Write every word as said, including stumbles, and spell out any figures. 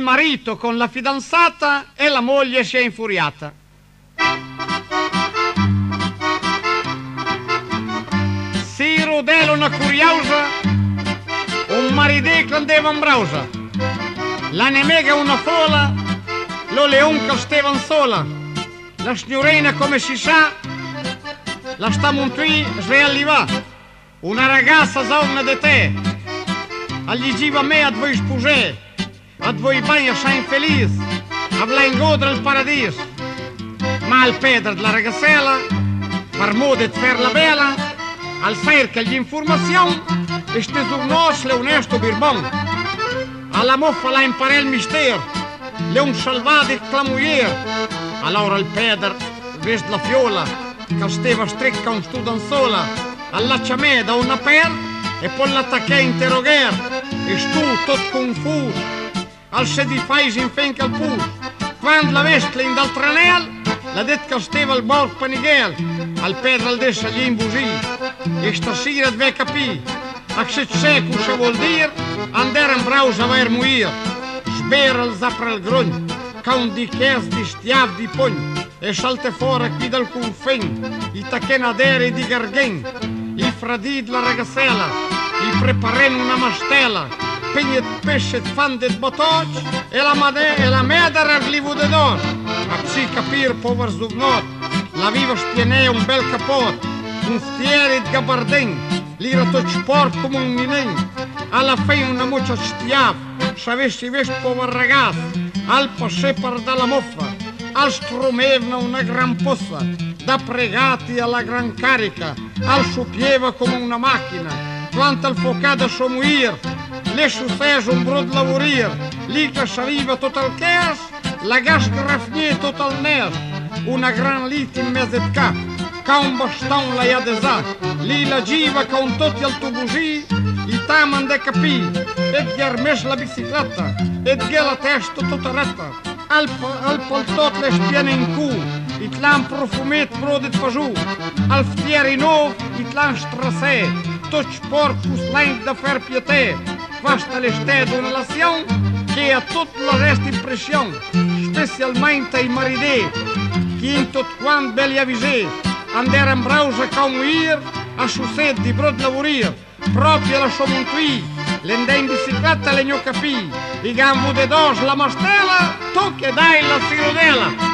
marito con la fidanzata e la moglie si è infuriata. Si rodela una curiosa, un maridè che andava in brausa. La nemica una fola, lo leon che stava sola. La signorina, come si sa, la sta montui svegliva. Una ragazza zauna di te, agli giva me a voi sposè, a voi bagna sei infelice, a vla ingodre il paradiso. Ma al pedro della ragazzella, per modo di farla bella, al cerca di informazioni, e ste zurnos le onesto birbon. Alla moffa la imparè il mistero, le un salvato il clamuier. Allora il pedro, vest la fiola, che stava stricca un studanzola, allaccia me da una per e poi l'attacchè a interrogare. E stu tot confuso, al se di fais in fenca al pus. Quando la vescle in dal tranel, la det che stava al bord panighel, al pedro al dessa gli imbusì. E stasera deve capì, a se c'è cosa vuol dire, andare in brausa a ver muir. Sbera il zapra al grogno, ca un di ches di stiav di pogno. E salte fuori qui dal confin, i tacchenaderi di garghen, il fradì la ragazzella, il preparen una mastella, pegni et pesce et fan det botoc, e la made e la meder arglivu de dos. A psi capir, pover zugnot, la viva stienea un bel capot, un stiere et gabardin, l'ira tot sport come un minen. Alla fin una muccia stiav, s'avessi vest pover ragazzo, al passè per dalla moffa, al strumevna una gran pozza, da pregati alla gran carica, al supieva come una macchina, quanto al focada somuir, le successe un brud lavorir, lì che s'arriva tot al ches, la gas grafnie tot al nes, una gran lit in mezzo al cap, ca un baston la iadesà, lì la giva ca un totti al tubusì, i taman de capì, et gli armes la bicicletta, et ghe la testa tutta retta. Al, al poltot le stiene in cu, it l'han profumet brodet fagiù, al ftieri nou, it l'han strassè, tot sport pus l'any de fer pieté, basta l'estè d'una lazion, che a tot la resta impression, specialmente ai maridè, che in tot quant belli avisè, andare in brausa ca un ir, a succed di brod lavorir, proprio la somuntuì, l'endè in bicicletta le gno capì, i gambo de dos la mastella, tu che dai la cirodela.